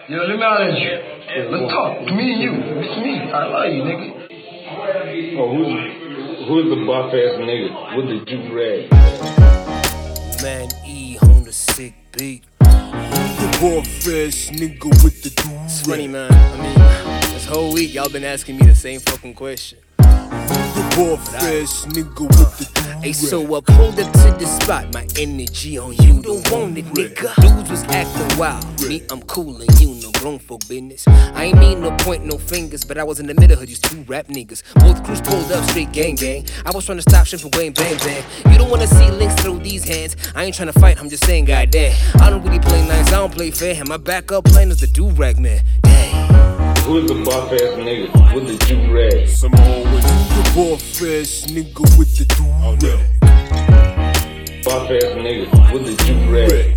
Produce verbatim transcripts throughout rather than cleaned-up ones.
Yo, let me holler at you. Let's talk. Me and you. It's me. I love you, nigga. Oh, who's, who's the buff ass nigga with the do-rag? Man E on the sick beat. The buff ass nigga with the do-rag. It's funny, man. I mean, this whole week y'all been asking me the same fucking question. The buff ass nigga with the do-rag. Hey, so I pulled up to the spot, my energy on you don't want it, nigga. Dudes was acting wild, me I'm cool and you know grown folk business. I ain't mean no point, no fingers, but I was in the middle of these two rap niggas. Both crews pulled up straight gang gang. I was trying to stop shit from going bang bang. You don't wanna see links through these hands. I ain't trying to fight, I'm just saying goddamn. I don't really play nice, I don't play fair, and my backup plan is the do-rag man. Dang. Who's the buff ass nigga with the do-rag? Some old with the buff ass nigga with the do-rag. Buff ass nigga with the do-rag.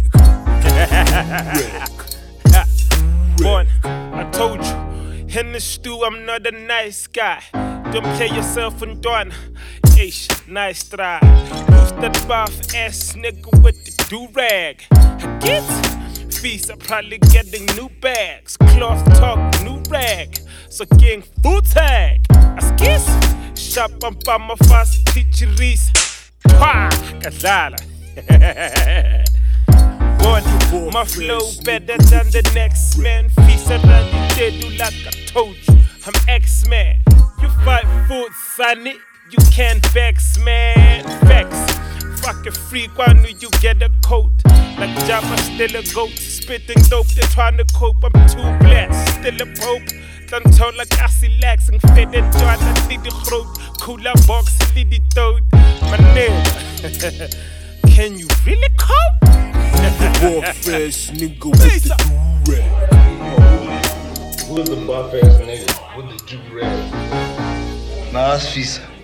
One, I told you, in the stew I'm not a nice guy. Don't play yourself and done. Ish, nice try. Who's that buff ass nigga with the do-rag? I get feast, I'm probably getting new bags. Cloth talk, new rag. So king food tag. I skis, shop on my fast teacheries. Pah, Kazala. One, my flow better than the next man. Feast around the do like I told you. I'm X-Man. You fight food, sonny. You can't vex, man. Vex. Fucking freak, why knew you get a coat? Like Jabba, still a goat. Spitting dope, they're trying to cope. I'm too blessed, still a pope. Don't tell like I see lax and faded joint. I need the throat. Cooler box, lead the toad. My nigga, can you really cope? Buff ass nigga with the do-rag. Who's the buff ass nigga with the do-rag? Nah, it's Fisa.